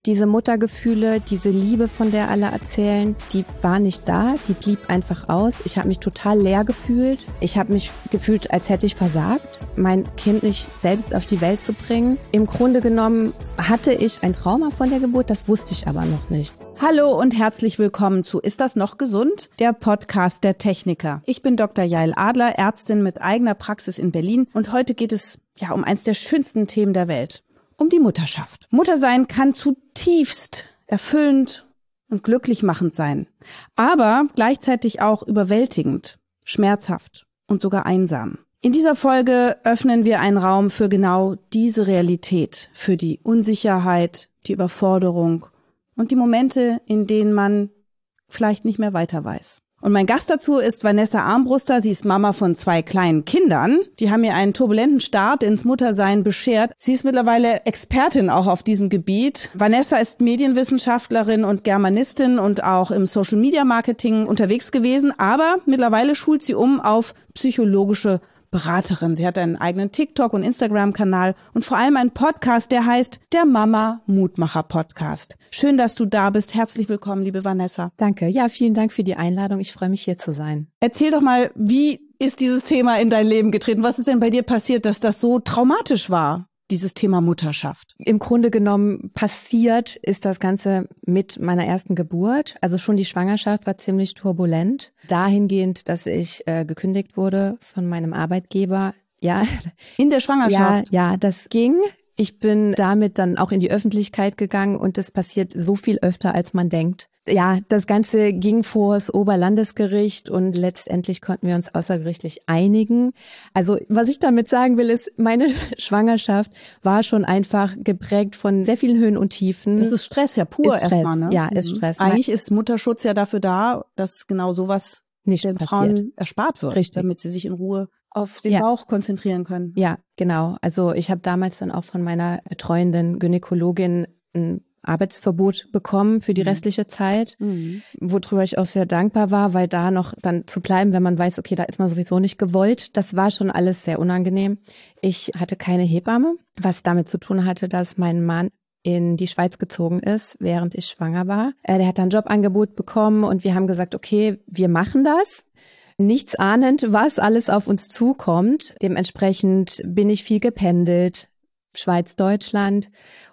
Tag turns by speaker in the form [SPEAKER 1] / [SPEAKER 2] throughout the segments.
[SPEAKER 1] Diese Muttergefühle, diese Liebe, von der alle erzählen, die war nicht da, die blieb einfach aus. Ich habe mich total leer gefühlt. Ich habe mich gefühlt, als hätte ich versagt, mein Kind nicht selbst auf die Welt zu bringen. Im Grunde genommen hatte ich ein Trauma von der Geburt, das wusste ich aber noch nicht.
[SPEAKER 2] Hallo und herzlich willkommen zu Ist das noch gesund? Der Podcast der Techniker. Ich bin Dr. Jael Adler, Ärztin mit eigener Praxis in Berlin und heute geht es um eins der schönsten Themen der Welt. Um die Mutterschaft. Muttersein kann zutiefst erfüllend und glücklich machend sein, aber gleichzeitig auch überwältigend, schmerzhaft und sogar einsam. In dieser Folge öffnen wir einen Raum für genau diese Realität, für die Unsicherheit, die Überforderung und die Momente, in denen man vielleicht nicht mehr weiter weiß. Und mein Gast dazu ist Vanessa Armbruster. Sie ist Mama von 2 kleinen Kindern. Die haben ihr einen turbulenten Start ins Muttersein beschert. Sie ist mittlerweile Expertin auch auf diesem Gebiet. Vanessa ist Medienwissenschaftlerin und Germanistin und auch im Social-Media-Marketing unterwegs gewesen. Aber mittlerweile schult sie um auf psychologische Beraterin. Sie hat einen eigenen TikTok- und Instagram-Kanal und vor allem einen Podcast, der heißt der Mama-Mutmacher-Podcast. Schön, dass du da bist. Herzlich willkommen, liebe Vanessa.
[SPEAKER 1] Danke. Ja, vielen Dank für die Einladung. Ich freue mich, hier zu sein.
[SPEAKER 2] Erzähl doch mal, wie ist dieses Thema in dein Leben getreten? Was ist denn bei dir passiert, dass das so traumatisch war, dieses Thema Mutterschaft?
[SPEAKER 1] Im Grunde genommen passiert ist das Ganze mit meiner ersten Geburt. Also schon die Schwangerschaft war ziemlich turbulent. Dahingehend, dass ich gekündigt wurde von meinem Arbeitgeber. Ja.
[SPEAKER 2] In der Schwangerschaft?
[SPEAKER 1] Ja, das ging. Ich bin damit dann auch in die Öffentlichkeit gegangen und das passiert so viel öfter, als man denkt. Ja, das Ganze ging vor das Oberlandesgericht und letztendlich konnten wir uns außergerichtlich einigen. Also was ich damit sagen will, ist, meine Schwangerschaft war schon einfach geprägt von sehr vielen Höhen und Tiefen.
[SPEAKER 2] Das ist Stress ja pur erstmal, ne?
[SPEAKER 1] Ja, ist Stress.
[SPEAKER 2] Eigentlich ist Mutterschutz ja dafür da, dass genau sowas
[SPEAKER 1] nicht
[SPEAKER 2] den
[SPEAKER 1] passiert.
[SPEAKER 2] Frauen erspart wird,
[SPEAKER 1] Richtig.
[SPEAKER 2] damit sie sich in Ruhe auf den Bauch konzentrieren können.
[SPEAKER 1] Ja, genau. Also ich habe damals dann auch von meiner betreuenden Gynäkologin ein Arbeitsverbot bekommen für die restliche Zeit, worüber ich auch sehr dankbar war, weil da noch dann zu bleiben, wenn man weiß, okay, da ist man sowieso nicht gewollt, das war schon alles sehr unangenehm. Ich hatte keine Hebamme, was damit zu tun hatte, dass mein Mann in die Schweiz gezogen ist, während ich schwanger war. Der hat dann ein Jobangebot bekommen und wir haben gesagt, okay, wir machen das. Nichts ahnend, was alles auf uns zukommt. Dementsprechend bin ich viel gependelt, Schweiz, Deutschland.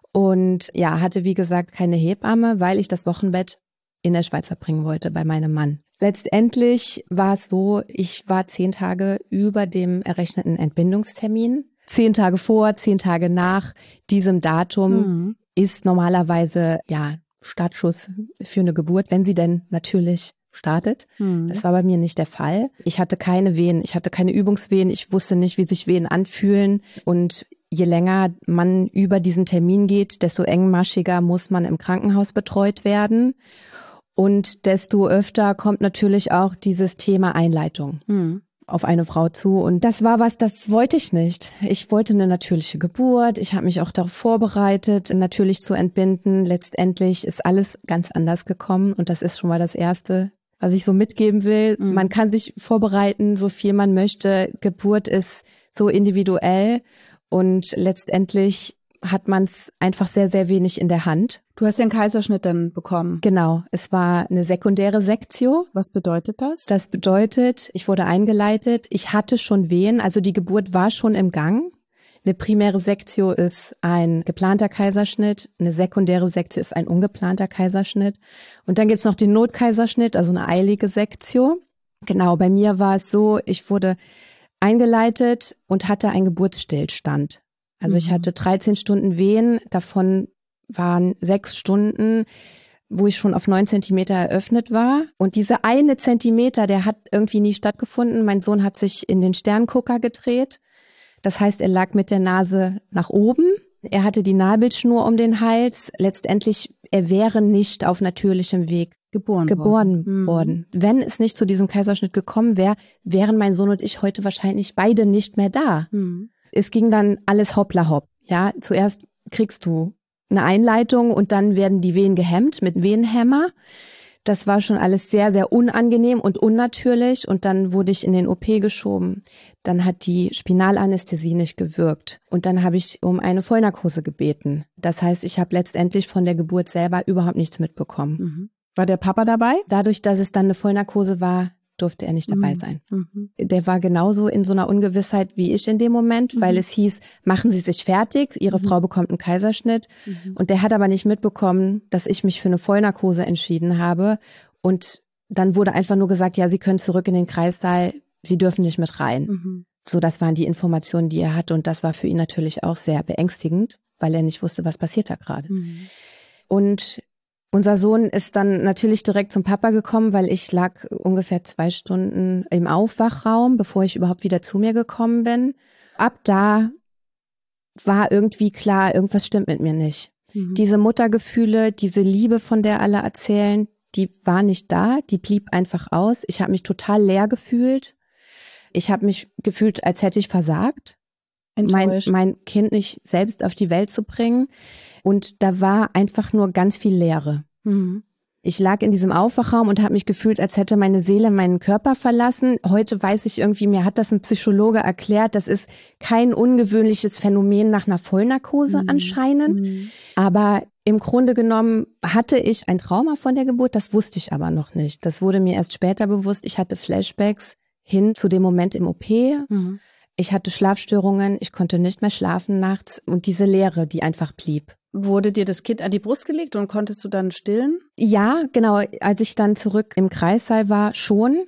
[SPEAKER 1] Und ja, hatte wie gesagt keine Hebamme, weil ich das Wochenbett in der Schweiz verbringen wollte bei meinem Mann. Letztendlich war es so, ich war 10 Tage über dem errechneten Entbindungstermin. 10 Tage vor, 10 Tage nach diesem Datum ist normalerweise Startschuss für eine Geburt, wenn sie denn natürlich startet. Das war bei mir nicht der Fall. Ich hatte keine Wehen, ich hatte keine Übungswehen, ich wusste nicht, wie sich Wehen anfühlen und je länger man über diesen Termin geht, desto engmaschiger muss man im Krankenhaus betreut werden und desto öfter kommt natürlich auch dieses Thema Einleitung auf eine Frau zu und das war was, das wollte ich nicht. Ich wollte eine natürliche Geburt, ich habe mich auch darauf vorbereitet, natürlich zu entbinden. Letztendlich ist alles ganz anders gekommen und das ist schon mal das Erste, was ich so mitgeben will. Man kann sich vorbereiten, so viel man möchte. Geburt ist so individuell. Und letztendlich hat man es einfach sehr, sehr wenig in der Hand.
[SPEAKER 2] Du hast ja einen Kaiserschnitt dann bekommen.
[SPEAKER 1] Genau, es war eine sekundäre Sektio.
[SPEAKER 2] Was bedeutet das?
[SPEAKER 1] Das bedeutet, ich wurde eingeleitet, ich hatte schon Wehen, also die Geburt war schon im Gang. Eine primäre Sektio ist ein geplanter Kaiserschnitt, eine sekundäre Sektio ist ein ungeplanter Kaiserschnitt. Und dann gibt's noch den Notkaiserschnitt, also eine eilige Sektio. Genau, bei mir war es so, ich wurde eingeleitet und hatte einen Geburtsstillstand. Also ich hatte 13 Stunden Wehen, davon waren 6 Stunden, wo ich schon auf 9 Zentimeter eröffnet war. Und diese eine Zentimeter, der hat irgendwie nie stattgefunden. Mein Sohn hat sich in den Sterngucker gedreht. Das heißt, er lag mit der Nase nach oben. Er hatte die Nabelschnur um den Hals. Letztendlich, er wäre nicht auf natürlichem Weg geboren worden. Wenn es nicht zu diesem Kaiserschnitt gekommen wäre, wären mein Sohn und ich heute wahrscheinlich beide nicht mehr da. Es ging dann alles hoppla hopp. Ja, zuerst kriegst du eine Einleitung und dann werden die Wehen gehemmt mit Wehenhämmer. Das war schon alles sehr, sehr unangenehm und unnatürlich und dann wurde ich in den OP geschoben. Dann hat die Spinalanästhesie nicht gewirkt und dann habe ich um eine Vollnarkose gebeten. Das heißt, ich habe letztendlich von der Geburt selber überhaupt nichts mitbekommen.
[SPEAKER 2] Mhm. War der Papa dabei?
[SPEAKER 1] Dadurch, dass es dann eine Vollnarkose war, durfte er nicht dabei sein. Mhm. Der war genauso in so einer Ungewissheit wie ich in dem Moment, weil es hieß, machen Sie sich fertig, Ihre Frau bekommt einen Kaiserschnitt. Und der hat aber nicht mitbekommen, dass ich mich für eine Vollnarkose entschieden habe. Und dann wurde einfach nur gesagt, ja, Sie können zurück in den Kreissaal, Sie dürfen nicht mit rein. So, das waren die Informationen, die er hatte. Und das war für ihn natürlich auch sehr beängstigend, weil er nicht wusste, was passiert da gerade. Und unser Sohn ist dann natürlich direkt zum Papa gekommen, weil ich lag ungefähr 2 Stunden im Aufwachraum, bevor ich überhaupt wieder zu mir gekommen bin. Ab da war irgendwie klar, irgendwas stimmt mit mir nicht. Diese Muttergefühle, diese Liebe, von der alle erzählen, die war nicht da, die blieb einfach aus. Ich habe mich total leer gefühlt. Ich habe mich gefühlt, als hätte ich versagt, mein Kind nicht selbst auf die Welt zu bringen. Und da war einfach nur ganz viel Leere. Ich lag in diesem Aufwachraum und habe mich gefühlt, als hätte meine Seele meinen Körper verlassen. Heute weiß ich irgendwie, mir hat das ein Psychologe erklärt, das ist kein ungewöhnliches Phänomen nach einer Vollnarkose anscheinend. Aber im Grunde genommen hatte ich ein Trauma von der Geburt, das wusste ich aber noch nicht. Das wurde mir erst später bewusst. Ich hatte Flashbacks hin zu dem Moment im OP. Ich hatte Schlafstörungen, ich konnte nicht mehr schlafen nachts und diese Leere, die einfach blieb.
[SPEAKER 2] Wurde dir das Kind an die Brust gelegt und konntest du dann stillen?
[SPEAKER 1] Ja, genau. Als ich dann zurück im Kreissaal war, schon.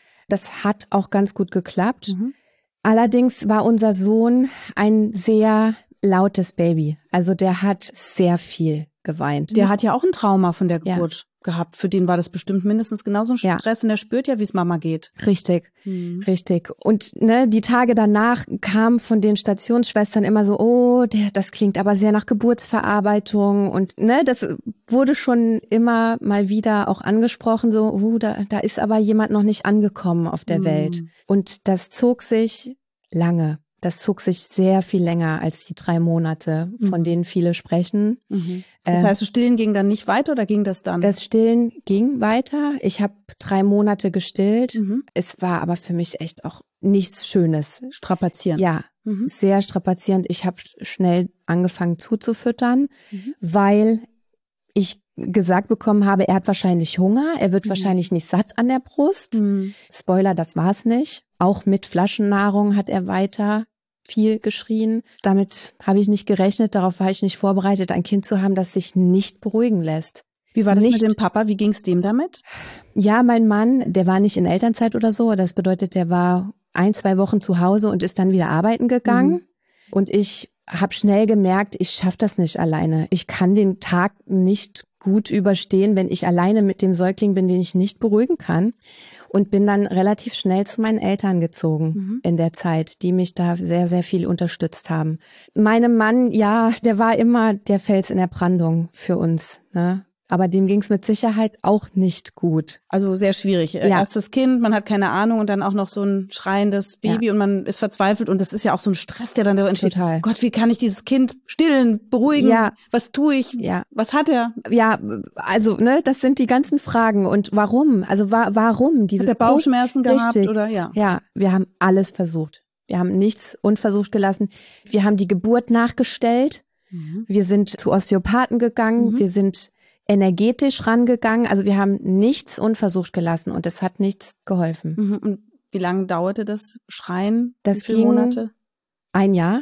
[SPEAKER 1] Das hat auch ganz gut geklappt. Allerdings war unser Sohn ein sehr lautes Baby. Also der hat sehr viel geweint.
[SPEAKER 2] Der hat ja auch ein Trauma von der Geburt gehabt. Für den war das bestimmt mindestens genauso ein Stress und der spürt ja, wie es Mama geht.
[SPEAKER 1] Richtig, richtig. Und die Tage danach kam von den Stationsschwestern immer so, oh, das klingt aber sehr nach Geburtsverarbeitung und das wurde schon immer mal wieder auch angesprochen, so, da ist aber jemand noch nicht angekommen auf der Welt. Und das zog sich lange. Das zog sich sehr viel länger als die 3 Monate, von denen viele sprechen.
[SPEAKER 2] Das heißt, das Stillen ging dann nicht weiter oder ging das dann?
[SPEAKER 1] Das Stillen ging weiter. Ich habe 3 Monate gestillt. Es war aber für mich echt auch nichts Schönes.
[SPEAKER 2] Strapazierend.
[SPEAKER 1] Ja, sehr strapazierend. Ich habe schnell angefangen zuzufüttern, weil ich gesagt bekommen habe, er hat wahrscheinlich Hunger, er wird wahrscheinlich nicht satt an der Brust. Spoiler, das war's nicht. Auch mit Flaschennahrung hat er weiter viel geschrien. Damit habe ich nicht gerechnet, darauf war ich nicht vorbereitet, ein Kind zu haben, das sich nicht beruhigen lässt.
[SPEAKER 2] Wie war das mit dem Papa? Wie ging's dem damit?
[SPEAKER 1] Ja, mein Mann, der war nicht in Elternzeit oder so. Das bedeutet, der war 1-2 Wochen zu Hause und ist dann wieder arbeiten gegangen. Und ich habe schnell gemerkt, ich schaffe das nicht alleine. Ich kann den Tag nicht gut überstehen, wenn ich alleine mit dem Säugling bin, den ich nicht beruhigen kann. Und bin dann relativ schnell zu meinen Eltern gezogen in der Zeit, die mich da sehr, sehr viel unterstützt haben. Meinem Mann, ja, der war immer der Fels in der Brandung für uns, ne? Aber dem ging es mit Sicherheit auch nicht gut.
[SPEAKER 2] Also sehr schwierig. Ja. Erstes Kind, man hat keine Ahnung und dann auch noch so ein schreiendes Baby und man ist verzweifelt und das ist ja auch so ein Stress, der dann da entsteht. Total. Gott, wie kann ich dieses Kind stillen, beruhigen? Ja. Was tue ich? Ja. Was hat er?
[SPEAKER 1] Ja, also das sind die ganzen Fragen. Und warum? Also warum?
[SPEAKER 2] Hat der Bauchschmerzen gehabt? Oder? Ja.
[SPEAKER 1] Ja, wir haben alles versucht. Wir haben nichts unversucht gelassen. Wir haben die Geburt nachgestellt. Wir sind zu Osteopathen gegangen. Wir sind energetisch rangegangen. Also wir haben nichts unversucht gelassen und es hat nichts geholfen.
[SPEAKER 2] Und wie lange dauerte das Schreien?
[SPEAKER 1] Das ging Monate? 1 Jahr.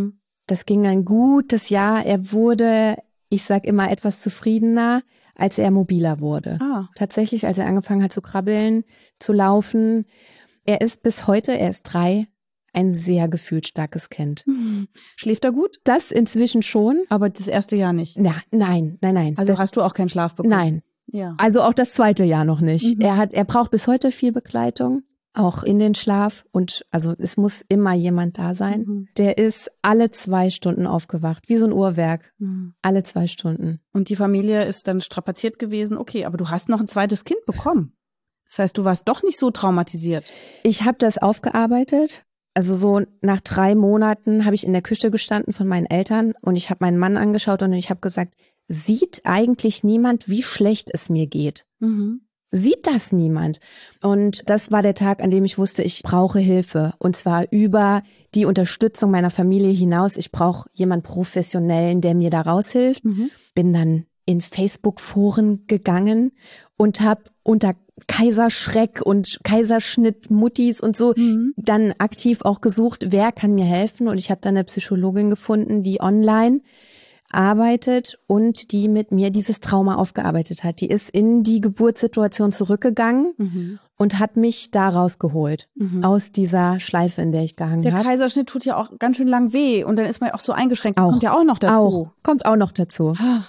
[SPEAKER 1] Das ging ein gutes Jahr. Er wurde, ich sag immer, etwas zufriedener, als er mobiler wurde. Tatsächlich, als er angefangen hat zu krabbeln, zu laufen. Er ist bis heute, er ist 3, ein sehr gefühlsstarkes Kind.
[SPEAKER 2] Schläft er gut?
[SPEAKER 1] Das inzwischen schon.
[SPEAKER 2] Aber das erste Jahr nicht?
[SPEAKER 1] Nein.
[SPEAKER 2] Also hast du auch keinen Schlaf bekommen?
[SPEAKER 1] Nein. Ja. Also auch das 2. Jahr noch nicht. Er braucht bis heute viel Begleitung, auch in den Schlaf. Und also es muss immer jemand da sein. Der ist alle 2 Stunden aufgewacht, wie so ein Uhrwerk. Alle 2 Stunden.
[SPEAKER 2] Und die Familie ist dann strapaziert gewesen. Okay, aber du hast noch ein zweites Kind bekommen. Das heißt, du warst doch nicht so traumatisiert.
[SPEAKER 1] Ich habe das aufgearbeitet. Also so nach 3 Monaten habe ich in der Küche gestanden von meinen Eltern und ich habe meinen Mann angeschaut und ich habe gesagt, sieht eigentlich niemand, wie schlecht es mir geht? sieht das niemand. Und das war der Tag, an dem ich wusste, ich brauche Hilfe. Und zwar über die Unterstützung meiner Familie hinaus. Ich brauche jemanden Professionellen, der mir da raushilft. Bin dann in Facebook-Foren gegangen und habe unter Kaiserschreck und Kaiserschnitt-Muttis und so dann aktiv auch gesucht, wer kann mir helfen. Und ich habe dann eine Psychologin gefunden, die online arbeitet und die mit mir dieses Trauma aufgearbeitet hat. Die ist in die Geburtssituation zurückgegangen und hat mich da rausgeholt, aus dieser Schleife, in der ich gehangen habe.
[SPEAKER 2] Der Kaiserschnitt tut ja auch ganz schön lang weh und dann ist man ja auch so eingeschränkt. Das kommt ja auch noch dazu.
[SPEAKER 1] Kommt auch noch dazu.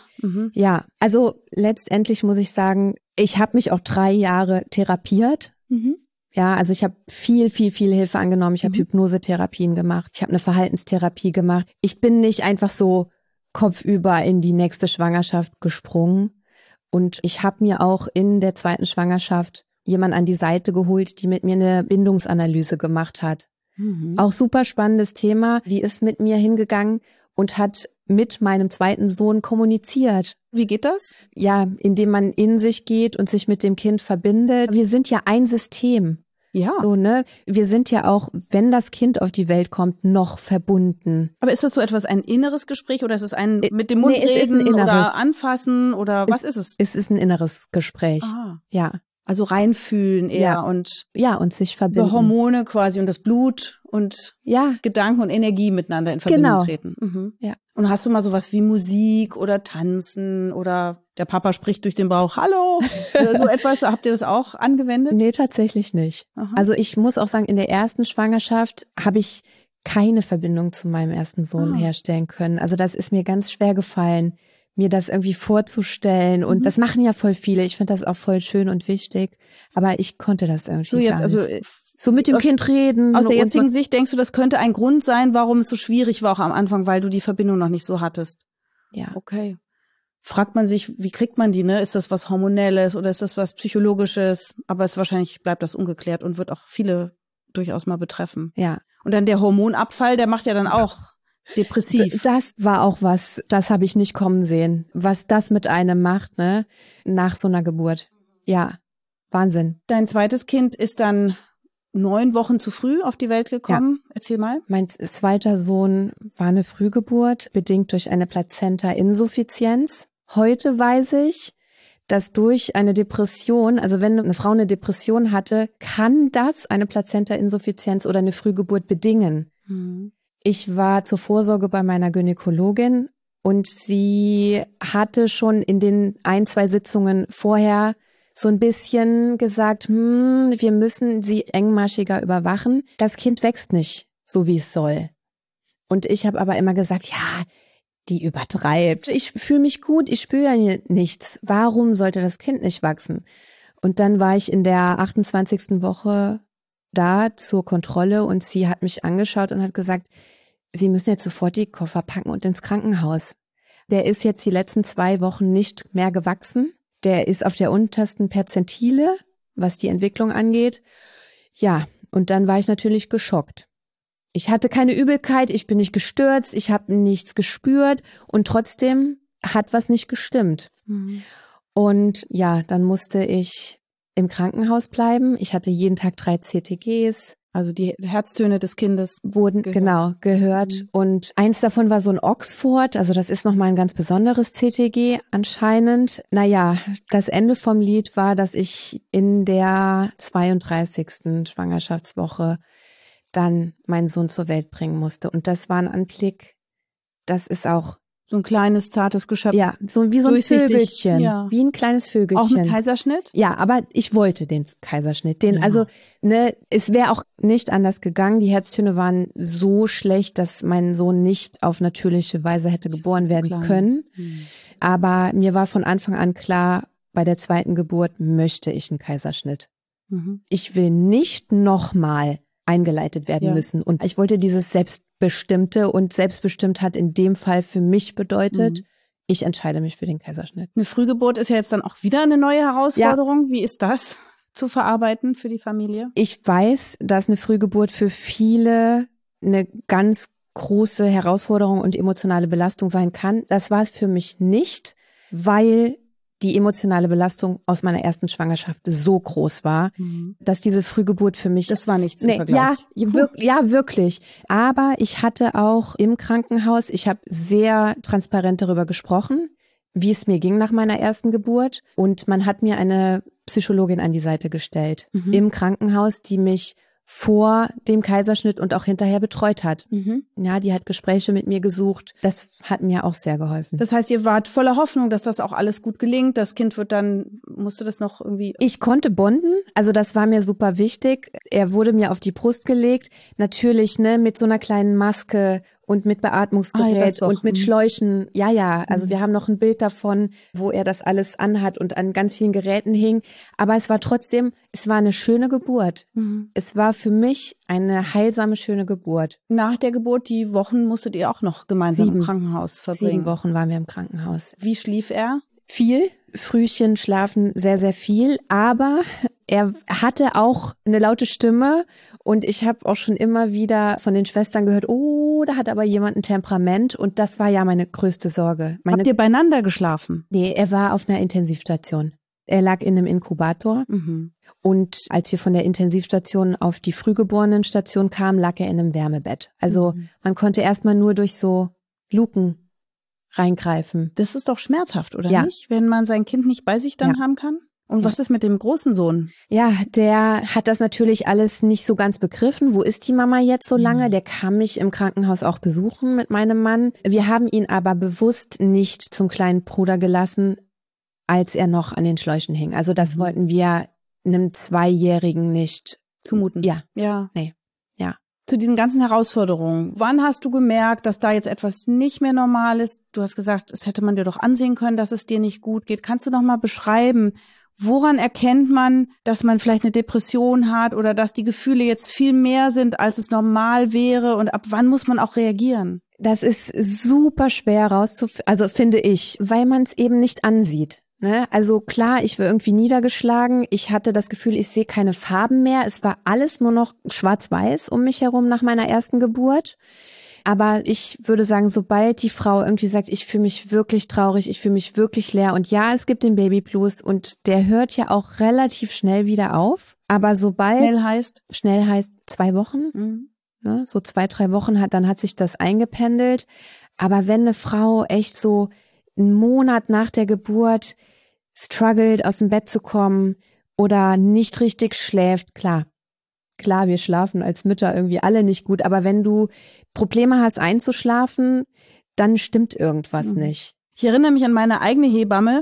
[SPEAKER 1] Ja, also letztendlich muss ich sagen, ich habe mich auch 3 Jahre therapiert. Ja, also ich habe viel Hilfe angenommen. Ich habe Hypnosetherapien gemacht. Ich habe eine Verhaltenstherapie gemacht. Ich bin nicht einfach so kopfüber in die nächste Schwangerschaft gesprungen. Und ich habe mir auch in der 2. Schwangerschaft jemand an die Seite geholt, die mit mir eine Bindungsanalyse gemacht hat. Auch super spannendes Thema. Die ist mit mir hingegangen und hat mit meinem 2. Sohn kommuniziert.
[SPEAKER 2] Wie geht das?
[SPEAKER 1] Ja, indem man in sich geht und sich mit dem Kind verbindet. Wir sind ja ein System.
[SPEAKER 2] Ja.
[SPEAKER 1] So, ne? Wir sind ja auch, wenn das Kind auf die Welt kommt, noch verbunden.
[SPEAKER 2] Aber ist das so etwas, ein inneres Gespräch oder ist es ein mit dem Mund reden oder anfassen oder was ist es?
[SPEAKER 1] Es ist ein inneres Gespräch.
[SPEAKER 2] Aha.
[SPEAKER 1] Ja.
[SPEAKER 2] Also reinfühlen eher und
[SPEAKER 1] sich verbinden.
[SPEAKER 2] Über Hormone quasi und das Blut und Gedanken und Energie miteinander in Verbindung treten.
[SPEAKER 1] Ja.
[SPEAKER 2] Und hast du mal sowas wie Musik oder Tanzen oder der Papa spricht durch den Bauch, hallo, so etwas, habt ihr das auch angewendet?
[SPEAKER 1] Nee, tatsächlich nicht. Aha. Also ich muss auch sagen, in der ersten Schwangerschaft habe ich keine Verbindung zu meinem ersten Sohn herstellen können. Also das ist mir ganz schwer gefallen, mir das irgendwie vorzustellen. Und das machen ja voll viele. Ich finde das auch voll schön und wichtig. Aber ich konnte das irgendwie gar nicht. Also so mit dem Kind reden.
[SPEAKER 2] Aus der jetzigen Sicht denkst du, das könnte ein Grund sein, warum es so schwierig war auch am Anfang, weil du die Verbindung noch nicht so hattest?
[SPEAKER 1] Ja.
[SPEAKER 2] Okay. Fragt man sich, wie kriegt man die, ne? Ist das was Hormonelles oder ist das was Psychologisches? Aber wahrscheinlich bleibt das ungeklärt und wird auch viele durchaus mal betreffen.
[SPEAKER 1] Ja.
[SPEAKER 2] Und dann der Hormonabfall, der macht ja dann auch depressiv.
[SPEAKER 1] Das war auch was, das habe ich nicht kommen sehen. Was das mit einem macht, ne? Nach so einer Geburt. Ja, Wahnsinn.
[SPEAKER 2] Dein zweites Kind ist dann 9 Wochen zu früh auf die Welt gekommen. Ja. Erzähl mal.
[SPEAKER 1] Mein 2. Sohn war eine Frühgeburt, bedingt durch eine Plazenta-Insuffizienz. Heute weiß ich, dass durch eine Depression, also wenn eine Frau eine Depression hatte, kann das eine Plazenta-Insuffizienz oder eine Frühgeburt bedingen. Ich war zur Vorsorge bei meiner Gynäkologin und sie hatte schon in den 1-2 Sitzungen vorher so ein bisschen gesagt, wir müssen sie engmaschiger überwachen. Das Kind wächst nicht so, wie es soll. Und ich habe aber immer gesagt, ja, die übertreibt. Ich fühle mich gut, ich spüre ja nichts. Warum sollte das Kind nicht wachsen? Und dann war ich in der 28. Woche da zur Kontrolle und sie hat mich angeschaut und hat gesagt, Sie müssen jetzt sofort die Koffer packen und ins Krankenhaus. Der ist jetzt die letzten 2 Wochen nicht mehr gewachsen. Der ist auf der untersten Perzentile, was die Entwicklung angeht. Ja, und dann war ich natürlich geschockt. Ich hatte keine Übelkeit, ich bin nicht gestürzt, ich habe nichts gespürt und trotzdem hat was nicht gestimmt. Und ja, dann musste ich im Krankenhaus bleiben. Ich hatte jeden Tag 3 CTGs.
[SPEAKER 2] Also die Herztöne des Kindes
[SPEAKER 1] wurden gehört. Und eins davon war so ein Oxford, also das ist nochmal ein ganz besonderes CTG anscheinend. Naja, das Ende vom Lied war, dass ich in der 32. Schwangerschaftswoche dann meinen Sohn zur Welt bringen musste. Und das war ein Anblick, das ist auch
[SPEAKER 2] so ein kleines, zartes Geschöpf.
[SPEAKER 1] Ja, so wie so ein Vögelchen.
[SPEAKER 2] Ja.
[SPEAKER 1] Wie ein kleines Vögelchen.
[SPEAKER 2] Auch mit Kaiserschnitt?
[SPEAKER 1] Ja, aber ich wollte den Kaiserschnitt. Also, es wäre auch nicht anders gegangen. Die Herztöne waren so schlecht, dass mein Sohn nicht auf natürliche Weise hätte geboren werden können. Aber mir war von Anfang an klar, bei der 2. Geburt möchte ich einen Kaiserschnitt. Ich will nicht nochmal eingeleitet werden müssen. Und ich wollte dieses Selbstbestimmte, und selbstbestimmt hat in dem Fall für mich bedeutet, ich entscheide mich für den Kaiserschnitt.
[SPEAKER 2] Eine Frühgeburt ist ja jetzt dann auch wieder eine neue Herausforderung. Ja. Wie ist das zu verarbeiten für die Familie?
[SPEAKER 1] Ich weiß, dass eine Frühgeburt für viele eine ganz große Herausforderung und emotionale Belastung sein kann. Das war es für mich nicht, weil die emotionale Belastung aus meiner ersten Schwangerschaft so groß war, dass diese Frühgeburt für mich...
[SPEAKER 2] Das war nichts im Vergleich.
[SPEAKER 1] Ja, wirklich. Aber ich hatte auch im Krankenhaus, ich habe sehr transparent darüber gesprochen, wie es mir ging nach meiner ersten Geburt. Und man hat mir eine Psychologin an die Seite gestellt im Krankenhaus, die mich vor dem Kaiserschnitt und auch hinterher betreut hat. Ja, die hat Gespräche mit mir gesucht. Das hat mir auch sehr geholfen.
[SPEAKER 2] Das heißt, ihr wart voller Hoffnung, dass das auch alles gut gelingt. Das Kind wird dann, musste das noch irgendwie...
[SPEAKER 1] Ich konnte bonden, also das war mir super wichtig. Er wurde mir auf die Brust gelegt. Natürlich, ne, mit so einer kleinen Maske und mit Beatmungsgerät und mit Schläuchen. Ja, also wir haben noch ein Bild davon, wo er das alles anhat und an ganz vielen Geräten hing. Aber es war trotzdem, es war eine schöne Geburt. Es war für mich eine heilsame, schöne Geburt.
[SPEAKER 2] Nach der Geburt, die Wochen musstet ihr auch noch gemeinsam im Krankenhaus verbringen.
[SPEAKER 1] 7 Wochen waren wir im Krankenhaus.
[SPEAKER 2] Wie schlief er?
[SPEAKER 1] Viel. Frühchen schlafen sehr, sehr viel, aber er hatte auch eine laute Stimme und ich habe auch schon immer wieder von den Schwestern gehört, oh, da hat aber jemand ein Temperament und das war ja meine größte Sorge.
[SPEAKER 2] Habt ihr beieinander geschlafen?
[SPEAKER 1] Nee, er war auf einer Intensivstation. Er lag in einem Inkubator und als wir von der Intensivstation auf die Frühgeborenenstation kamen, lag er in einem Wärmebett. Also man konnte erstmal nur durch so Luken reingreifen.
[SPEAKER 2] Das ist doch schmerzhaft, oder nicht? Wenn man sein Kind nicht bei sich dann haben kann? Und was ist mit dem großen Sohn?
[SPEAKER 1] Ja, der hat das natürlich alles nicht so ganz begriffen. Wo ist die Mama jetzt so lange? Der kam mich im Krankenhaus auch besuchen mit meinem Mann. Wir haben ihn aber bewusst nicht zum kleinen Bruder gelassen, als er noch an den Schläuchen hing. Also das wollten wir einem 2-Jährigen nicht
[SPEAKER 2] zumuten.
[SPEAKER 1] Ja. Nee. Ja.
[SPEAKER 2] Zu diesen ganzen Herausforderungen, wann hast du gemerkt, dass da jetzt etwas nicht mehr normal ist? Du hast gesagt, das hätte man dir doch ansehen können, dass es dir nicht gut geht. Kannst du noch mal beschreiben, woran erkennt man, dass man vielleicht eine Depression hat oder dass die Gefühle jetzt viel mehr sind, als es normal wäre? Und ab wann muss man auch reagieren?
[SPEAKER 1] Das ist super schwer rauszufinden, also finde ich, weil man es eben nicht ansieht. Ne? Also klar, ich war irgendwie niedergeschlagen. Ich hatte das Gefühl, ich sehe keine Farben mehr. Es war alles nur noch schwarz-weiß um mich herum nach meiner ersten Geburt. Aber ich würde sagen, sobald die Frau irgendwie sagt, ich fühle mich wirklich traurig, ich fühle mich wirklich leer. Und ja, es gibt den Babyblues und der hört ja auch relativ schnell wieder auf. Aber sobald... Schnell heißt 2 Wochen. Ne? So 2-3 Wochen dann hat sich das eingependelt. Aber wenn eine Frau echt so einen Monat nach der Geburt struggelt, aus dem Bett zu kommen oder nicht richtig schläft, klar, wir schlafen als Mütter irgendwie alle nicht gut, aber wenn du Probleme hast einzuschlafen, dann stimmt irgendwas nicht.
[SPEAKER 2] Ich erinnere mich an meine eigene Hebamme,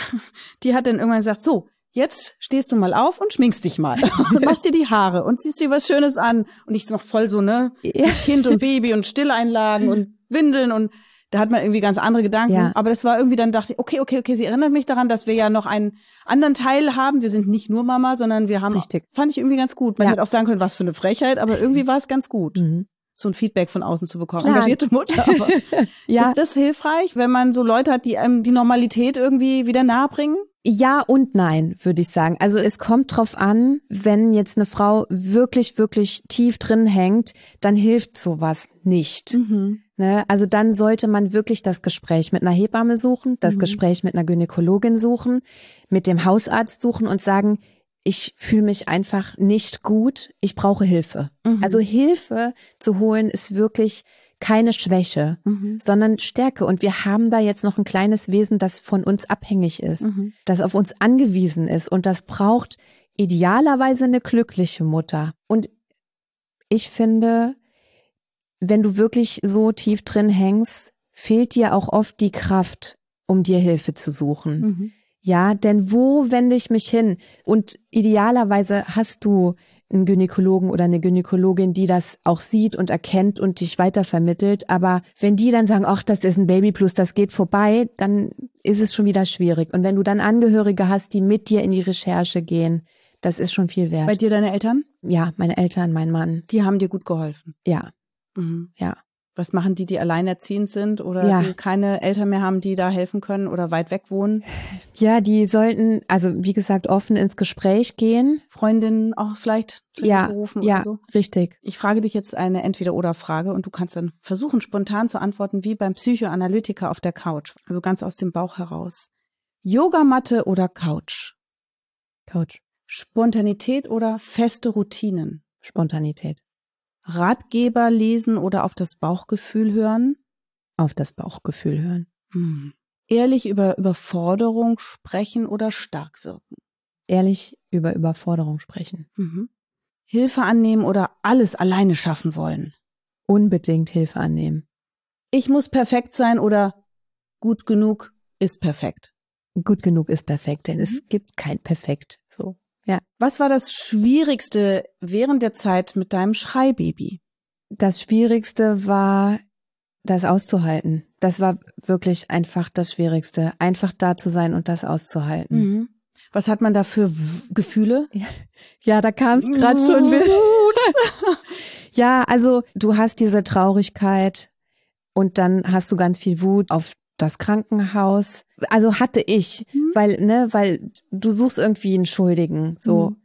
[SPEAKER 2] die hat dann irgendwann gesagt, so, jetzt stehst du mal auf und schminkst dich mal und machst dir die Haare und ziehst dir was Schönes an und ich noch voll so, ne, Kind und Baby und Stilleinlagen und Windeln und da hat man irgendwie ganz andere Gedanken. Ja. Aber das war irgendwie, dann dachte ich, okay, sie erinnert mich daran, dass wir ja noch einen anderen Teil haben. Wir sind nicht nur Mama, sondern wir haben, fand ich irgendwie ganz gut. Man hätte auch sagen können, was für eine Frechheit, aber irgendwie war es ganz gut, so ein Feedback von außen zu bekommen. Klar. Engagierte Mutter, aber ist das hilfreich, wenn man so Leute hat, die die Normalität irgendwie wieder nahe bringen?
[SPEAKER 1] Ja und nein, würde ich sagen. Also es kommt drauf an, wenn jetzt eine Frau wirklich, wirklich tief drin hängt, dann hilft sowas nicht. Ne? Also dann sollte man wirklich das Gespräch mit einer Hebamme suchen, das Gespräch mit einer Gynäkologin suchen, mit dem Hausarzt suchen und sagen, ich fühle mich einfach nicht gut, ich brauche Hilfe. Also Hilfe zu holen ist wirklich keine Schwäche, sondern Stärke. Und wir haben da jetzt noch ein kleines Wesen, das von uns abhängig ist, das auf uns angewiesen ist. Und das braucht idealerweise eine glückliche Mutter. Und ich finde, wenn du wirklich so tief drin hängst, fehlt dir auch oft die Kraft, um dir Hilfe zu suchen. Ja, denn wo wende ich mich hin? Und idealerweise hast du einen Gynäkologen oder eine Gynäkologin, die das auch sieht und erkennt und dich weitervermittelt. Aber wenn die dann sagen, ach, das ist ein Babyplus, das geht vorbei, dann ist es schon wieder schwierig. Und wenn du dann Angehörige hast, die mit dir in die Recherche gehen, das ist schon viel wert.
[SPEAKER 2] Bei dir deine Eltern?
[SPEAKER 1] Ja, meine Eltern, mein Mann.
[SPEAKER 2] Die haben dir gut geholfen?
[SPEAKER 1] Ja. Ja.
[SPEAKER 2] Was machen die alleinerziehend sind oder die keine Eltern mehr haben, die da helfen können oder weit weg wohnen?
[SPEAKER 1] Ja, die sollten, also wie gesagt, offen ins Gespräch gehen.
[SPEAKER 2] Freundinnen auch vielleicht berufen oder so?
[SPEAKER 1] Ja, richtig.
[SPEAKER 2] Ich frage dich jetzt eine Entweder-oder-Frage und du kannst dann versuchen, spontan zu antworten, wie beim Psychoanalytiker auf der Couch, also ganz aus dem Bauch heraus. Yogamatte oder Couch?
[SPEAKER 1] Couch.
[SPEAKER 2] Spontanität oder feste Routinen?
[SPEAKER 1] Spontanität.
[SPEAKER 2] Ratgeber lesen oder auf das Bauchgefühl hören?
[SPEAKER 1] Auf das Bauchgefühl hören.
[SPEAKER 2] Ehrlich über Überforderung sprechen oder stark wirken?
[SPEAKER 1] Ehrlich über Überforderung sprechen.
[SPEAKER 2] Hilfe annehmen oder alles alleine schaffen wollen?
[SPEAKER 1] Unbedingt Hilfe annehmen.
[SPEAKER 2] Ich muss perfekt sein oder gut genug ist perfekt?
[SPEAKER 1] Gut genug ist perfekt, denn es gibt kein Perfekt. So. Ja.
[SPEAKER 2] Was war das Schwierigste während der Zeit mit deinem Schreibaby?
[SPEAKER 1] Das Schwierigste war, das auszuhalten. Das war wirklich einfach das Schwierigste. Einfach da zu sein und das auszuhalten.
[SPEAKER 2] Was hat man da für Gefühle?
[SPEAKER 1] Ja, da kam es gerade schon. Ja, also du hast diese Traurigkeit und dann hast du ganz viel Wut auf das Krankenhaus. Also hatte ich, weil du suchst irgendwie einen Schuldigen, so.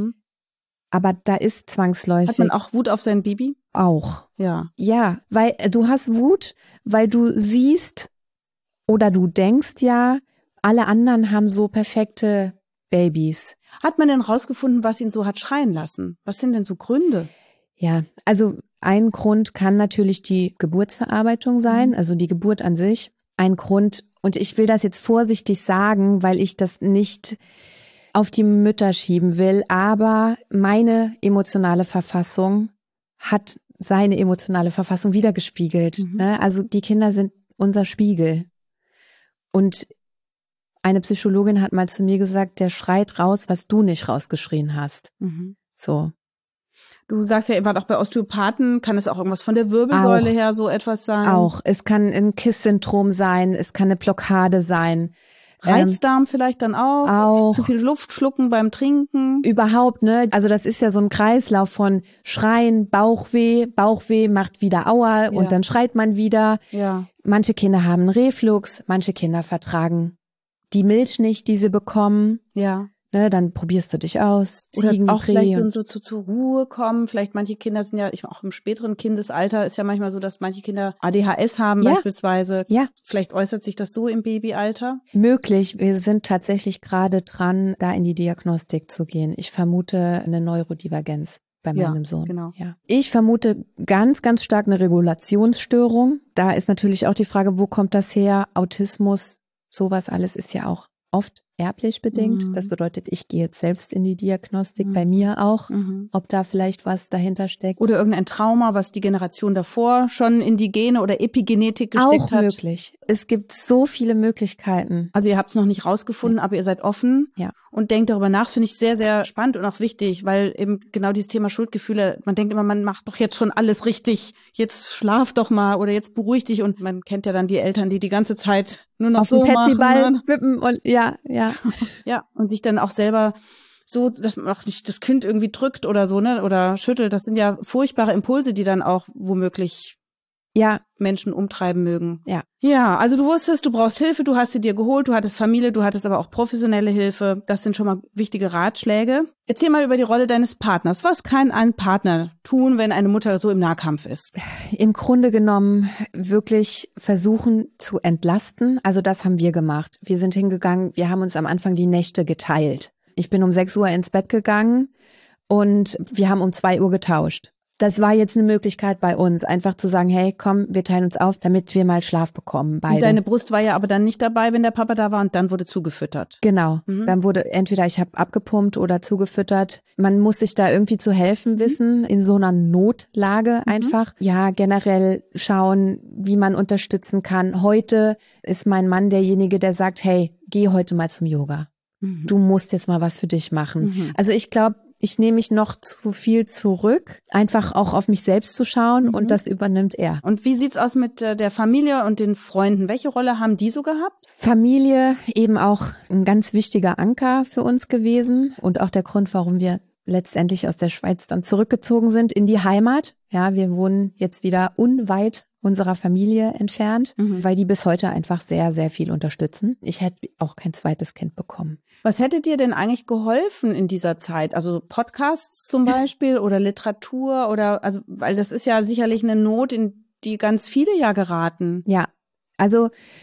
[SPEAKER 1] Aber da ist zwangsläufig.
[SPEAKER 2] Hat man auch Wut auf sein Baby?
[SPEAKER 1] Auch.
[SPEAKER 2] Ja.
[SPEAKER 1] Ja, weil du hast Wut, weil du siehst oder du denkst ja, alle anderen haben so perfekte Babys.
[SPEAKER 2] Hat man denn rausgefunden, was ihn so hat schreien lassen? Was sind denn so Gründe?
[SPEAKER 1] Ja, also ein Grund kann natürlich die Geburtsverarbeitung sein, also die Geburt an sich. Ein Grund, und ich will das jetzt vorsichtig sagen, weil ich das nicht auf die Mütter schieben will, aber meine emotionale Verfassung hat seine emotionale Verfassung wiedergespiegelt. Ne? Also die Kinder sind unser Spiegel. Und eine Psychologin hat mal zu mir gesagt, der schreit raus, was du nicht rausgeschrien hast. So.
[SPEAKER 2] Du sagst ja, ihr wart auch bei Osteopathen. Kann es auch irgendwas von der Wirbelsäule her so etwas sein?
[SPEAKER 1] Auch. Es kann ein KISS-Syndrom sein, es kann eine Blockade sein.
[SPEAKER 2] Reizdarm vielleicht dann auch. Zu viel Luft schlucken beim Trinken.
[SPEAKER 1] Überhaupt, ne? Also das ist ja so ein Kreislauf von Schreien, Bauchweh macht wieder Aua und dann schreit man wieder.
[SPEAKER 2] Ja.
[SPEAKER 1] Manche Kinder haben einen Reflux, manche Kinder vertragen die Milch nicht, die sie bekommen.
[SPEAKER 2] Ja.
[SPEAKER 1] Ne, dann probierst du dich aus.
[SPEAKER 2] Oder auch vielleicht so zur Ruhe kommen. Vielleicht manche Kinder sind ja, auch im späteren Kindesalter ist ja manchmal so, dass manche Kinder ADHS haben beispielsweise.
[SPEAKER 1] Ja.
[SPEAKER 2] Vielleicht äußert sich das so im Babyalter.
[SPEAKER 1] Möglich. Wir sind tatsächlich gerade dran, da in die Diagnostik zu gehen. Ich vermute eine Neurodivergenz bei meinem Sohn.
[SPEAKER 2] Genau.
[SPEAKER 1] Ja. Ich vermute ganz, ganz stark eine Regulationsstörung. Da ist natürlich auch die Frage, wo kommt das her? Autismus, sowas alles ist ja auch oft erblich bedingt. Das bedeutet, ich gehe jetzt selbst in die Diagnostik, bei mir auch, ob da vielleicht was dahinter steckt.
[SPEAKER 2] Oder irgendein Trauma, was die Generation davor schon in die Gene oder Epigenetik gesteckt hat.
[SPEAKER 1] Auch möglich. Es gibt so viele Möglichkeiten.
[SPEAKER 2] Also ihr habt es noch nicht rausgefunden, aber ihr seid offen und denkt darüber nach. Das finde ich sehr, sehr spannend und auch wichtig, weil eben genau dieses Thema Schuldgefühle, man denkt immer, man macht doch jetzt schon alles richtig, jetzt schlaf doch mal oder jetzt beruhig dich. Und man kennt ja dann die Eltern, die ganze Zeit nur noch
[SPEAKER 1] auf
[SPEAKER 2] so
[SPEAKER 1] den Petsyball
[SPEAKER 2] machen.
[SPEAKER 1] Wippen und ja.
[SPEAKER 2] Ja, und sich dann auch selber so, dass man auch nicht das Kind irgendwie drückt oder so, ne, oder schüttelt. Das sind ja furchtbare Impulse, die dann auch womöglich Menschen umtreiben mögen. Ja, also du wusstest, du brauchst Hilfe, du hast sie dir geholt, du hattest Familie, du hattest aber auch professionelle Hilfe. Das sind schon mal wichtige Ratschläge. Erzähl mal über die Rolle deines Partners. Was kann ein Partner tun, wenn eine Mutter so im Nahkampf ist?
[SPEAKER 1] Im Grunde genommen wirklich versuchen zu entlasten. Also das haben wir gemacht. Wir sind hingegangen, wir haben uns am Anfang die Nächte geteilt. Ich bin um 6 Uhr ins Bett gegangen und wir haben um 2 Uhr getauscht. Das war jetzt eine Möglichkeit bei uns, einfach zu sagen, hey, komm, wir teilen uns auf, damit wir mal Schlaf bekommen, beide.
[SPEAKER 2] Und deine Brust war ja aber dann nicht dabei, wenn der Papa da war und dann wurde zugefüttert.
[SPEAKER 1] Genau, dann wurde entweder ich habe abgepumpt oder zugefüttert. Man muss sich da irgendwie zu helfen wissen, in so einer Notlage einfach. Ja, generell schauen, wie man unterstützen kann. Heute ist mein Mann derjenige, der sagt, hey, geh heute mal zum Yoga. Du musst jetzt mal was für dich machen. Also ich glaube, ich nehme mich noch zu viel zurück, einfach auch auf mich selbst zu schauen und das übernimmt er.
[SPEAKER 2] Und wie sieht's aus mit der Familie und den Freunden? Welche Rolle haben die so gehabt?
[SPEAKER 1] Familie eben auch ein ganz wichtiger Anker für uns gewesen und auch der Grund, warum wir letztendlich aus der Schweiz dann zurückgezogen sind in die Heimat. Ja, wir wohnen jetzt wieder unweit unserer Familie entfernt, weil die bis heute einfach sehr, sehr viel unterstützen. Ich hätte auch kein zweites Kind bekommen.
[SPEAKER 2] Was hätte dir denn eigentlich geholfen in dieser Zeit? Also Podcasts zum Beispiel oder Literatur oder, also, weil das ist ja sicherlich eine Not, in die ganz viele ja geraten.
[SPEAKER 1] Ja, also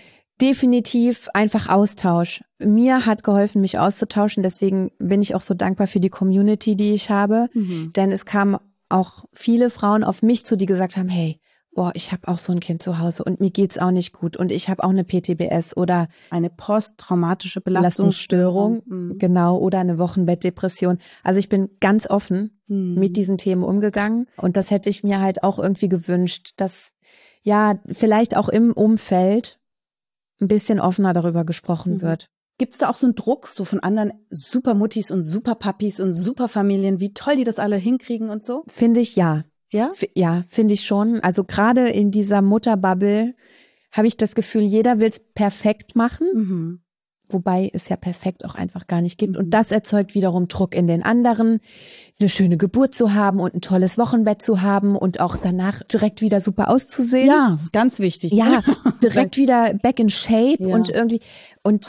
[SPEAKER 1] definitiv einfach Austausch. Mir hat geholfen, mich auszutauschen. Deswegen bin ich auch so dankbar für die Community, die ich habe. Denn es kamen auch viele Frauen auf mich zu, die gesagt haben, hey, ich habe auch so ein Kind zu Hause und mir geht's auch nicht gut und ich habe auch eine PTBS oder
[SPEAKER 2] eine posttraumatische Belastungsstörung.
[SPEAKER 1] Genau, oder eine Wochenbettdepression. Also ich bin ganz offen mit diesen Themen umgegangen und das hätte ich mir halt auch irgendwie gewünscht, dass ja vielleicht auch im Umfeld ein bisschen offener darüber gesprochen wird.
[SPEAKER 2] Gibt's da auch so einen Druck, so von anderen Supermuttis und Superpapis und Superfamilien, wie toll die das alle hinkriegen und so?
[SPEAKER 1] Finde ich ja.
[SPEAKER 2] Ja?
[SPEAKER 1] Ja, finde ich schon. Also gerade in dieser Mutterbubble habe ich das Gefühl, jeder will es perfekt machen. Wobei es ja perfekt auch einfach gar nicht gibt. Und das erzeugt wiederum Druck in den anderen, eine schöne Geburt zu haben und ein tolles Wochenbett zu haben und auch danach direkt wieder super auszusehen.
[SPEAKER 2] Ja, das ist ganz wichtig.
[SPEAKER 1] Ja, direkt wieder back in shape und irgendwie. Und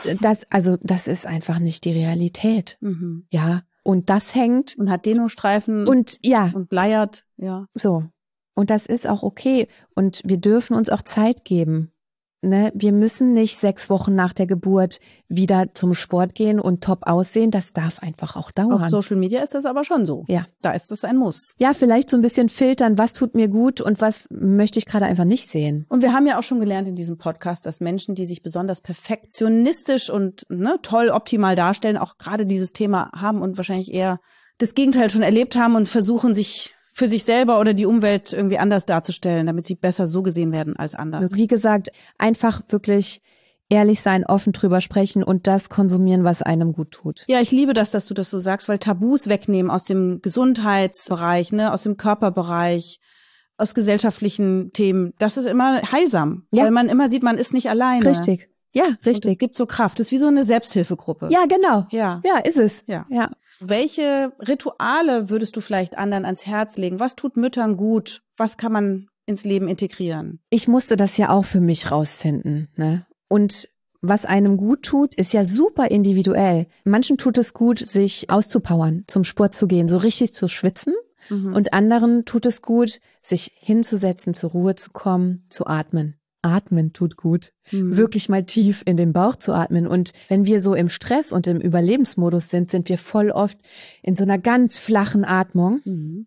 [SPEAKER 1] das ist einfach nicht die Realität. Ja. Und das hängt.
[SPEAKER 2] Und hat Denostreifen.
[SPEAKER 1] Und
[SPEAKER 2] und leiert. Ja.
[SPEAKER 1] So. Und das ist auch okay. Und wir dürfen uns auch Zeit geben. Ne? Wir müssen nicht 6 Wochen nach der Geburt wieder zum Sport gehen und top aussehen. Das darf einfach auch dauern.
[SPEAKER 2] Auf Social Media ist das aber schon so.
[SPEAKER 1] Ja.
[SPEAKER 2] Da ist das ein Muss.
[SPEAKER 1] Ja, vielleicht so ein bisschen filtern, was tut mir gut und was möchte ich gerade einfach nicht sehen.
[SPEAKER 2] Und wir haben ja auch schon gelernt in diesem Podcast, dass Menschen, die sich besonders perfektionistisch und toll, optimal darstellen, auch gerade dieses Thema haben und wahrscheinlich eher das Gegenteil schon erlebt haben und versuchen, sich für sich selber oder die Umwelt irgendwie anders darzustellen, damit sie besser so gesehen werden als anders.
[SPEAKER 1] Wie gesagt, einfach wirklich ehrlich sein, offen drüber sprechen und das konsumieren, was einem gut tut.
[SPEAKER 2] Ja, ich liebe das, dass du das so sagst, weil Tabus wegnehmen aus dem Gesundheitsbereich, aus dem Körperbereich, aus gesellschaftlichen Themen, das ist immer heilsam, weil man immer sieht, man ist nicht alleine.
[SPEAKER 1] Richtig. Ja, richtig.
[SPEAKER 2] Und es gibt so Kraft. Das ist wie so eine Selbsthilfegruppe.
[SPEAKER 1] Ja, genau.
[SPEAKER 2] Ja,
[SPEAKER 1] ist es.
[SPEAKER 2] Ja.
[SPEAKER 1] Ja.
[SPEAKER 2] Welche Rituale würdest du vielleicht anderen ans Herz legen? Was tut Müttern gut? Was kann man ins Leben integrieren?
[SPEAKER 1] Ich musste das ja auch für mich rausfinden, ne? Und was einem gut tut, ist ja super individuell. Manchen tut es gut, sich auszupowern, zum Sport zu gehen, so richtig zu schwitzen. Und anderen tut es gut, sich hinzusetzen, zur Ruhe zu kommen, zu atmen. Atmen tut gut. Wirklich mal tief in den Bauch zu atmen. Und wenn wir so im Stress und im Überlebensmodus sind wir voll oft in so einer ganz flachen Atmung.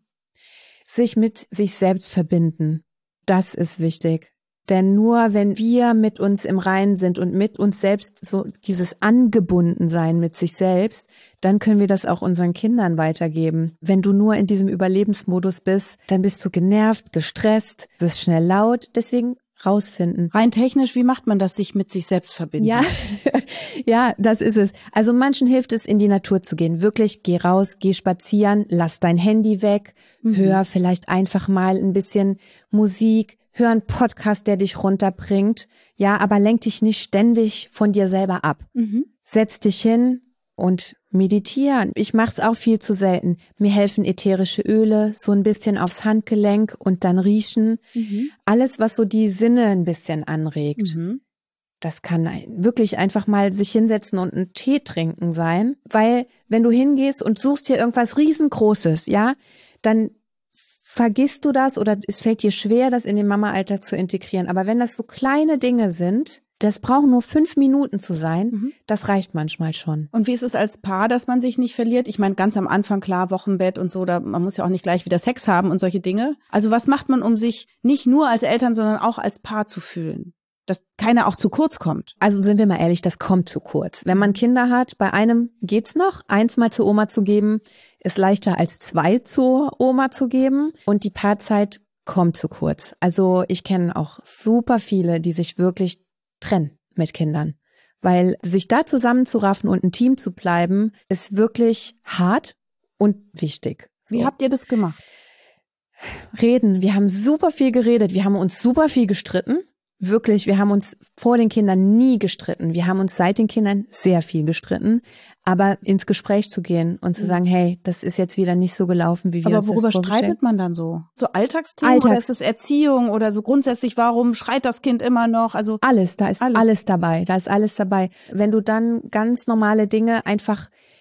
[SPEAKER 1] Sich mit sich selbst verbinden. Das ist wichtig. Denn nur wenn wir mit uns im Reinen sind und mit uns selbst so dieses Angebundensein mit sich selbst, dann können wir das auch unseren Kindern weitergeben. Wenn du nur in diesem Überlebensmodus bist, dann bist du genervt, gestresst, wirst schnell laut. Deswegen rausfinden.
[SPEAKER 2] Rein technisch, wie macht man das, sich mit sich selbst verbinden?
[SPEAKER 1] Ja, ja, das ist es. Also manchen hilft es, in die Natur zu gehen. Wirklich, geh raus, geh spazieren, lass dein Handy weg, hör vielleicht einfach mal ein bisschen Musik, hör einen Podcast, der dich runterbringt. Ja, aber lenk dich nicht ständig von dir selber ab. Setz dich hin und meditieren. Ich mache es auch viel zu selten. Mir helfen ätherische Öle, so ein bisschen aufs Handgelenk und dann riechen. Alles, was so die Sinne ein bisschen anregt. Das kann wirklich einfach mal sich hinsetzen und einen Tee trinken sein. Weil wenn du hingehst und suchst dir irgendwas Riesengroßes, ja, dann vergisst du das oder es fällt dir schwer, das in den Mama-Alltag zu integrieren. Aber wenn das so kleine Dinge sind, das brauchen nur 5 Minuten zu sein, das reicht manchmal schon.
[SPEAKER 2] Und wie ist es als Paar, dass man sich nicht verliert? Ich meine, ganz am Anfang, klar, Wochenbett und so, man muss ja auch nicht gleich wieder Sex haben und solche Dinge. Also was macht man, um sich nicht nur als Eltern, sondern auch als Paar zu fühlen? Dass keiner auch zu kurz kommt.
[SPEAKER 1] Also sind wir mal ehrlich, das kommt zu kurz. Wenn man Kinder hat, bei einem geht's noch. 1 mal zur Oma zu geben, ist leichter als 2 zur Oma zu geben. Und die Paarzeit kommt zu kurz. Also ich kenne auch super viele, die sich wirklich trennen mit Kindern. Weil sich da zusammenzuraffen und ein Team zu bleiben, ist wirklich hart und wichtig.
[SPEAKER 2] So. Wie habt ihr das gemacht?
[SPEAKER 1] Reden. Wir haben super viel geredet. Wir haben uns super viel gestritten. Wirklich, wir haben uns vor den Kindern nie gestritten. Wir haben uns seit den Kindern sehr viel gestritten. Aber ins Gespräch zu gehen und zu sagen, hey, das ist jetzt wieder nicht so gelaufen, wie wir uns das vorgestellt haben.
[SPEAKER 2] Aber worüber streitet man dann so? So Alltagsthemen oder ist es Erziehung oder so grundsätzlich, warum schreit das Kind immer noch? Also
[SPEAKER 1] alles, da ist alles dabei. Da ist alles dabei. Wenn du dann ganz normale Dinge einfach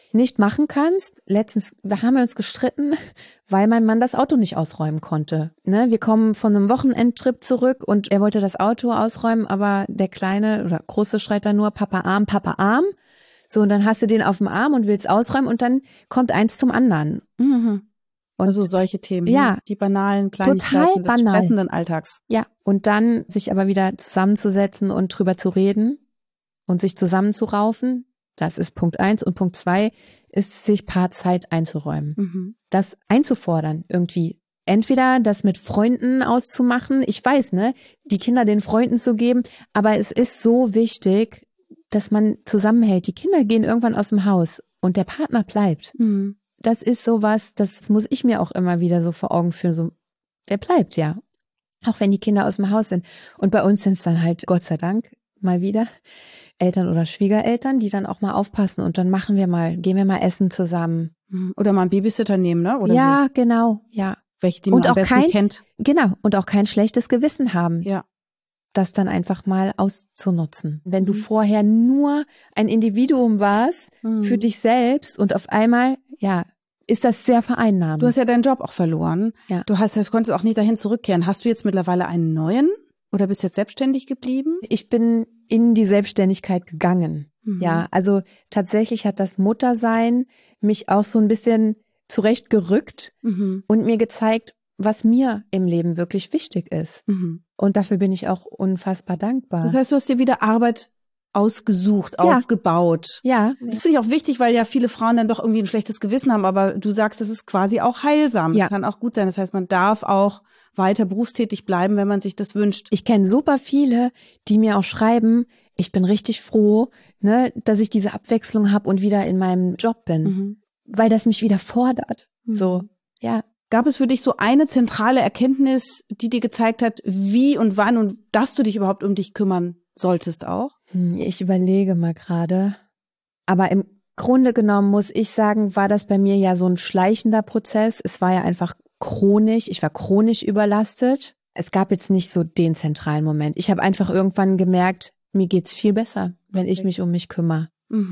[SPEAKER 1] nicht machen kannst. Letztens, wir haben uns gestritten, weil mein Mann das Auto nicht ausräumen konnte. Ne? Wir kommen von einem Wochenendtrip zurück und er wollte das Auto ausräumen, aber der Kleine oder Große schreit dann nur, Papa Arm, Papa Arm. So, und dann hast du den auf dem Arm und willst ausräumen und dann kommt eins zum anderen.
[SPEAKER 2] Mhm.
[SPEAKER 1] Und
[SPEAKER 2] also solche Themen,
[SPEAKER 1] ja,
[SPEAKER 2] die banalen Kleinigkeiten des stressenden Alltags.
[SPEAKER 1] Ja, und dann sich aber wieder zusammenzusetzen und drüber zu reden und sich zusammenzuraufen, das ist Punkt 1. Und Punkt 2 ist, sich Paarzeit einzuräumen.
[SPEAKER 2] Mhm.
[SPEAKER 1] Das einzufordern irgendwie. Entweder das mit Freunden auszumachen, ich weiß, ne, die Kinder den Freunden zu geben, aber es ist so wichtig, dass man zusammenhält. Die Kinder gehen irgendwann aus dem Haus und der Partner bleibt.
[SPEAKER 2] Mhm.
[SPEAKER 1] Das ist sowas, das muss ich mir auch immer wieder so vor Augen führen, so, der bleibt ja. Auch wenn die Kinder aus dem Haus sind. Und bei uns sind es dann halt, Gott sei Dank, mal wieder Eltern oder Schwiegereltern, die dann auch mal aufpassen und dann gehen wir mal essen zusammen.
[SPEAKER 2] Oder mal einen Babysitter nehmen, ne? Oder
[SPEAKER 1] ja, genau, ja.
[SPEAKER 2] Welche, die man am besten kennt.
[SPEAKER 1] Genau, und auch kein schlechtes Gewissen haben.
[SPEAKER 2] Ja.
[SPEAKER 1] Das dann einfach mal auszunutzen. Wenn du vorher nur ein Individuum warst für dich selbst und auf einmal, ja, ist das sehr vereinnahmend.
[SPEAKER 2] Du hast ja deinen Job auch verloren.
[SPEAKER 1] Ja.
[SPEAKER 2] Du konntest auch nicht dahin zurückkehren. Hast du jetzt mittlerweile einen neuen oder bist jetzt selbstständig geblieben?
[SPEAKER 1] Ich bin in die Selbstständigkeit gegangen. Ja, also tatsächlich hat das Muttersein mich auch so ein bisschen zurechtgerückt und mir gezeigt, was mir im Leben wirklich wichtig ist. Und dafür bin ich auch unfassbar dankbar.
[SPEAKER 2] Das heißt, du hast dir wieder Arbeit ausgesucht, aufgebaut.
[SPEAKER 1] Ja.
[SPEAKER 2] Das finde ich auch wichtig, weil ja viele Frauen dann doch irgendwie ein schlechtes Gewissen haben, aber du sagst, das ist quasi auch heilsam. Das kann auch gut sein. Das heißt, man darf auch weiter berufstätig bleiben, wenn man sich das wünscht.
[SPEAKER 1] Ich kenne super viele, die mir auch schreiben, ich bin richtig froh, ne, dass ich diese Abwechslung habe und wieder in meinem Job bin, weil das mich wieder fordert. So, ja.
[SPEAKER 2] Gab es für dich so eine zentrale Erkenntnis, die dir gezeigt hat, wie und wann und dass du dich überhaupt um dich kümmern solltest auch?
[SPEAKER 1] Ich überlege mal gerade. Aber im Grunde genommen muss ich sagen, war das bei mir ja so ein schleichender Prozess. Es war ja einfach chronisch. Ich war chronisch überlastet. Es gab jetzt nicht so den zentralen Moment. Ich habe einfach irgendwann gemerkt, mir geht's viel besser, wenn ich mich um mich kümmere.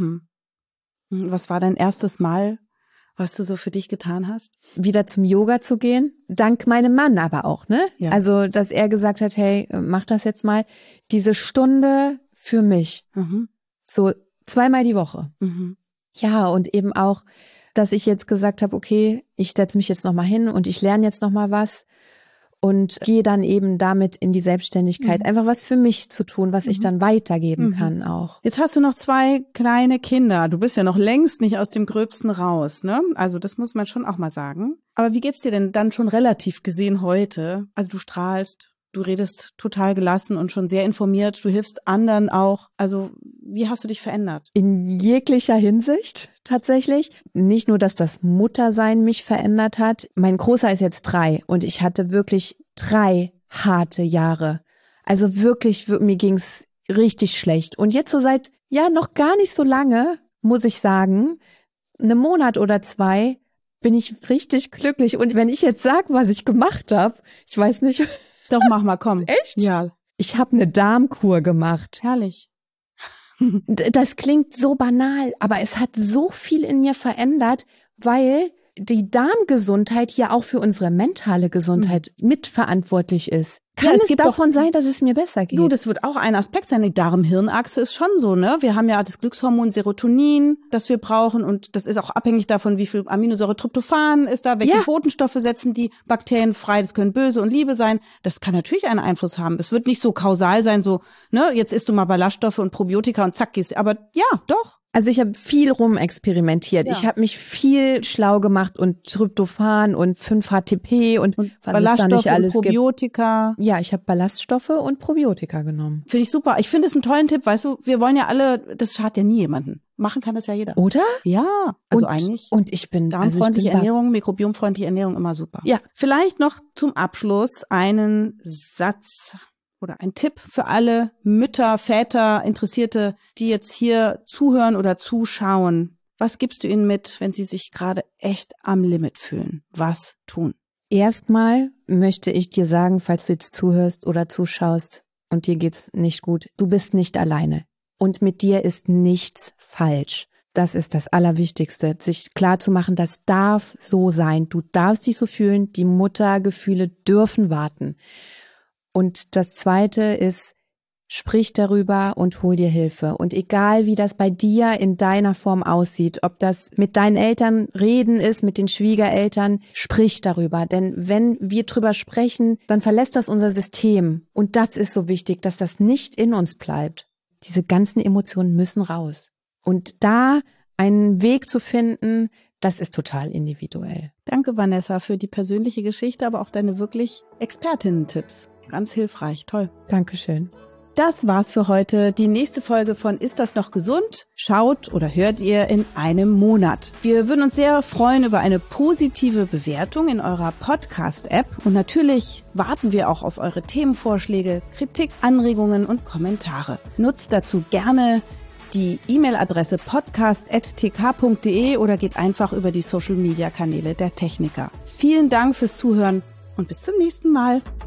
[SPEAKER 2] Was war dein erstes Mal, was du so für dich getan hast?
[SPEAKER 1] Wieder zum Yoga zu gehen, dank meinem Mann aber auch, ne?
[SPEAKER 2] Ja.
[SPEAKER 1] Also, dass er gesagt hat, hey, mach das jetzt mal. Diese Stunde für mich. So 2-mal die Woche. Ja, und eben auch, dass ich jetzt gesagt habe, okay, ich setze mich jetzt nochmal hin und ich lerne jetzt nochmal was und gehe dann eben damit in die Selbstständigkeit, einfach was für mich zu tun, was ich dann weitergeben kann auch.
[SPEAKER 2] Jetzt hast du noch 2 kleine Kinder. Du bist ja noch längst nicht aus dem Gröbsten raus, ne? Also das muss man schon auch mal sagen. Aber wie geht's dir denn dann schon relativ gesehen heute? Also du strahlst, du redest total gelassen und schon sehr informiert, du hilfst anderen auch. Also wie hast du dich verändert?
[SPEAKER 1] In jeglicher Hinsicht tatsächlich. Nicht nur, dass das Muttersein mich verändert hat. Mein Großer ist jetzt 3 und ich hatte wirklich 3 harte Jahre. Also wirklich, mir ging's richtig schlecht. Und jetzt so seit, noch gar nicht so lange, muss ich sagen, 1 Monat oder 2, bin ich richtig glücklich. Und wenn ich jetzt sage, was ich gemacht habe, ich weiß nicht.
[SPEAKER 2] Doch, mach mal, komm.
[SPEAKER 1] Echt?
[SPEAKER 2] Ja.
[SPEAKER 1] Ich habe eine Darmkur gemacht.
[SPEAKER 2] Herrlich.
[SPEAKER 1] Das klingt so banal, aber es hat so viel in mir verändert, weil die Darmgesundheit ja auch für unsere mentale Gesundheit mitverantwortlich ist. Kann es davon sein, dass es mir besser geht?
[SPEAKER 2] Du, das wird auch ein Aspekt sein. Die Darm-Hirn-Achse ist schon so, ne? Wir haben ja das Glückshormon Serotonin, das wir brauchen und das ist auch abhängig davon, wie viel Aminosäure Tryptophan ist da, welche Botenstoffe setzen die Bakterien frei. Das können Böse und Liebe sein. Das kann natürlich einen Einfluss haben. Es wird nicht so kausal sein, so, ne? Jetzt isst du mal Ballaststoffe und Probiotika und zack gehst. Aber ja, doch.
[SPEAKER 1] Also ich habe viel rumexperimentiert.
[SPEAKER 2] Ja.
[SPEAKER 1] Ich habe mich viel schlau gemacht und Tryptophan und 5-HTP und was es da nicht alles
[SPEAKER 2] und Probiotika.
[SPEAKER 1] Ja, ich habe Ballaststoffe und Probiotika genommen.
[SPEAKER 2] Finde ich super. Ich finde es einen tollen Tipp. Weißt du, wir wollen ja alle, das schadet ja nie jemanden. Machen kann das ja jeder.
[SPEAKER 1] Oder?
[SPEAKER 2] Ja, also
[SPEAKER 1] und,
[SPEAKER 2] eigentlich.
[SPEAKER 1] Und ich bin
[SPEAKER 2] darmfreundliche Ernährung, mikrobiomfreundliche Ernährung immer super.
[SPEAKER 1] Ja.
[SPEAKER 2] Vielleicht noch zum Abschluss einen Satz oder ein Tipp für alle Mütter, Väter, Interessierte, die jetzt hier zuhören oder zuschauen. Was gibst du ihnen mit, wenn sie sich gerade echt am Limit fühlen? Was tun?
[SPEAKER 1] Erstmal möchte ich dir sagen, falls du jetzt zuhörst oder zuschaust und dir geht's nicht gut, du bist nicht alleine. Und mit dir ist nichts falsch. Das ist das Allerwichtigste, sich klarzumachen, das darf so sein. Du darfst dich so fühlen, die Muttergefühle dürfen warten. Und das Zweite ist, sprich darüber und hol dir Hilfe. Und egal, wie das bei dir in deiner Form aussieht, ob das mit deinen Eltern reden ist, mit den Schwiegereltern, sprich darüber. Denn wenn wir drüber sprechen, dann verlässt das unser System. Und das ist so wichtig, dass das nicht in uns bleibt. Diese ganzen Emotionen müssen raus. Und da einen Weg zu finden, das ist total individuell.
[SPEAKER 2] Danke, Vanessa, für die persönliche Geschichte, aber auch deine wirklich Expertinnen-Tipps. Ganz hilfreich, toll.
[SPEAKER 1] Dankeschön.
[SPEAKER 2] Das war's für heute. Die nächste Folge von Ist das noch gesund? Schaut oder hört ihr in einem Monat. Wir würden uns sehr freuen über eine positive Bewertung in eurer Podcast-App. Und natürlich warten wir auch auf eure Themenvorschläge, Kritik, Anregungen und Kommentare. Nutzt dazu gerne die E-Mail-Adresse podcast@tk.de oder geht einfach über die Social-Media-Kanäle der Techniker. Vielen Dank fürs Zuhören und bis zum nächsten Mal.